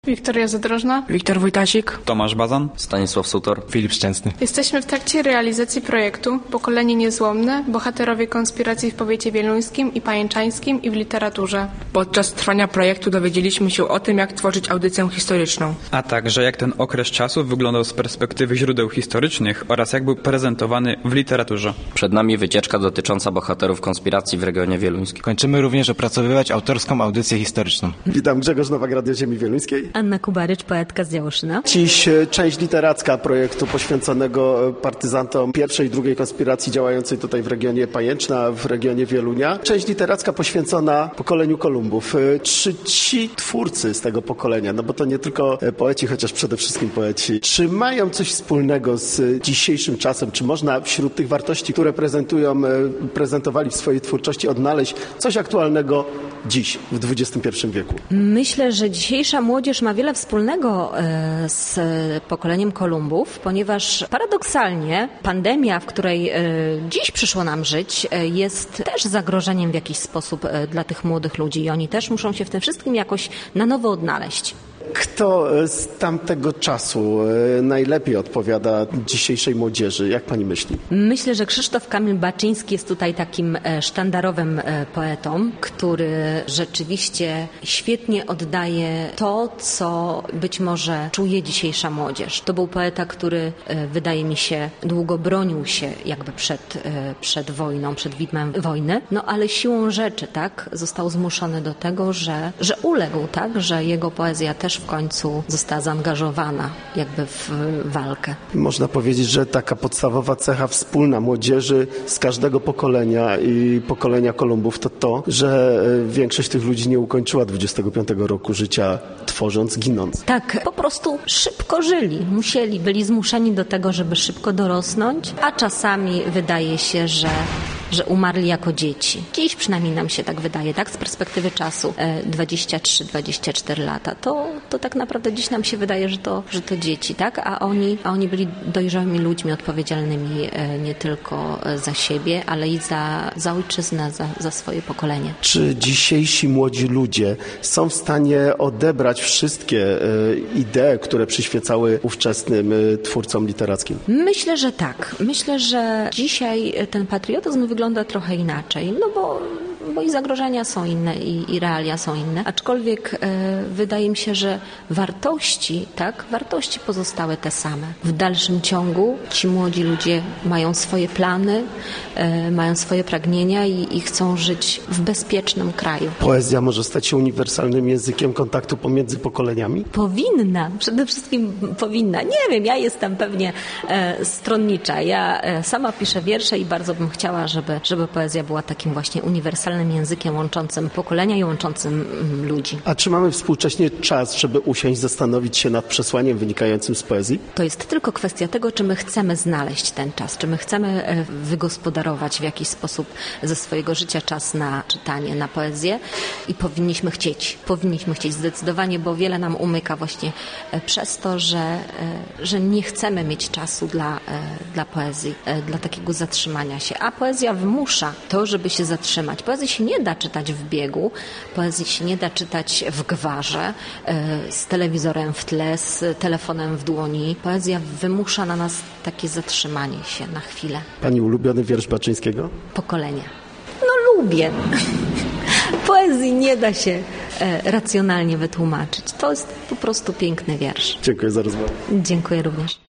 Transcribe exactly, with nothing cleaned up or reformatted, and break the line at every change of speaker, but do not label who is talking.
Wiktoria Zadrożna,
Wiktor Wojtasik,
Tomasz Bazan,
Stanisław Sutor,
Filip Szczęsny.
Jesteśmy w trakcie realizacji projektu Pokolenie Niezłomne – Bohaterowie konspiracji w powiecie wieluńskim i pajęczańskim i w literaturze.
Podczas trwania projektu dowiedzieliśmy się o tym, jak tworzyć audycję historyczną.
a także jak ten okres czasu wyglądał z perspektywy źródeł historycznych oraz jak był prezentowany w literaturze.
Przed nami wycieczka dotycząca bohaterów konspiracji w regionie wieluńskim.
Kończymy również opracowywać autorską audycję historyczną.
Witam, Grzegorz Nowak, Radio Ziemi Wieluńskiej.
Anna Kubarycz, poetka z Działoszyna.
Dziś część literacka projektu poświęconego partyzantom pierwszej i drugiej konspiracji działającej tutaj w regionie Pajęczna, w regionie Wielunia. Część literacka poświęcona pokoleniu Kolumbów. Czy ci twórcy z tego pokolenia, no bo to nie tylko poeci, chociaż przede wszystkim poeci, czy mają coś wspólnego z dzisiejszym czasem? Czy można wśród tych wartości, które prezentują, prezentowali w swojej twórczości, odnaleźć coś aktualnego dziś, w dwudziestym pierwszym wieku?
Myślę, że dzisiejsza młodzież ma wiele wspólnego z pokoleniem Kolumbów, ponieważ paradoksalnie pandemia, w której dziś przyszło nam żyć, jest też zagrożeniem w jakiś sposób dla tych młodych ludzi i oni też muszą się w tym wszystkim jakoś na nowo odnaleźć.
Kto z tamtego czasu najlepiej odpowiada dzisiejszej młodzieży? Jak pani myśli?
Myślę, że Krzysztof Kamil Baczyński jest tutaj takim sztandarowym poetą, który rzeczywiście świetnie oddaje to, co być może czuje dzisiejsza młodzież. To był poeta, który wydaje mi się długo bronił się jakby przed, przed wojną, przed widmem wojny, no ale siłą rzeczy, tak, został zmuszony do tego, że, że uległ, tak, że jego poezja też w końcu została zaangażowana jakby w walkę.
Można powiedzieć, że taka podstawowa cecha wspólna młodzieży z każdego pokolenia i pokolenia Kolumbów to to, że większość tych ludzi nie ukończyła dwudziestego piątego roku życia tworząc, ginąc.
Tak, po prostu szybko żyli. Musieli, byli zmuszeni do tego, żeby szybko dorosnąć, a czasami wydaje się, że że umarli jako dzieci. Dziś przynajmniej nam się tak wydaje, tak? Z perspektywy czasu dwadzieścia trzy dwadzieścia cztery lata. To, to tak naprawdę dziś nam się wydaje, że to, że to dzieci, tak? A oni, a oni byli dojrzałymi ludźmi odpowiedzialnymi nie tylko za siebie, ale i za, za ojczyznę, za, za swoje pokolenie.
Czy dzisiejsi młodzi ludzie są w stanie odebrać wszystkie idee, które przyświecały ówczesnym twórcom literackim?
Myślę, że tak. Myślę, że dzisiaj ten patriotyzm wygląda wygląda trochę inaczej, no bo, bo i zagrożenia są inne i, i realia są inne, aczkolwiek e, wydaje mi się, że wartości, tak, wartości pozostały te same. W dalszym ciągu ci młodzi ludzie mają swoje plany, e, mają swoje pragnienia i, i chcą żyć w bezpiecznym kraju.
Poezja może stać się uniwersalnym językiem kontaktu pomiędzy pokoleniami?
Powinna, przede wszystkim powinna. Nie wiem, ja jestem pewnie e, stronnicza. Ja e, sama piszę wiersze i bardzo bym chciała, żeby żeby poezja była takim właśnie uniwersalnym językiem łączącym pokolenia i łączącym ludzi.
A czy mamy współcześnie czas, żeby usiąść, zastanowić się nad przesłaniem wynikającym z poezji?
To jest tylko kwestia tego, czy my chcemy znaleźć ten czas, czy my chcemy wygospodarować w jakiś sposób ze swojego życia czas na czytanie, na poezję i powinniśmy chcieć. Powinniśmy chcieć zdecydowanie, bo wiele nam umyka właśnie przez to, że, że nie chcemy mieć czasu dla, dla poezji, dla takiego zatrzymania się. A poezja wymusza to, żeby się zatrzymać. Poezji się nie da czytać w biegu, poezji się nie da czytać w gwarze, z telewizorem w tle, z telefonem w dłoni. Poezja wymusza na nas takie zatrzymanie się na chwilę.
Pani ulubiony wiersz Baczyńskiego?
Pokolenie. No lubię. Poezji nie da się racjonalnie wytłumaczyć. To jest po prostu piękny wiersz.
Dziękuję za rozmowę.
Dziękuję również.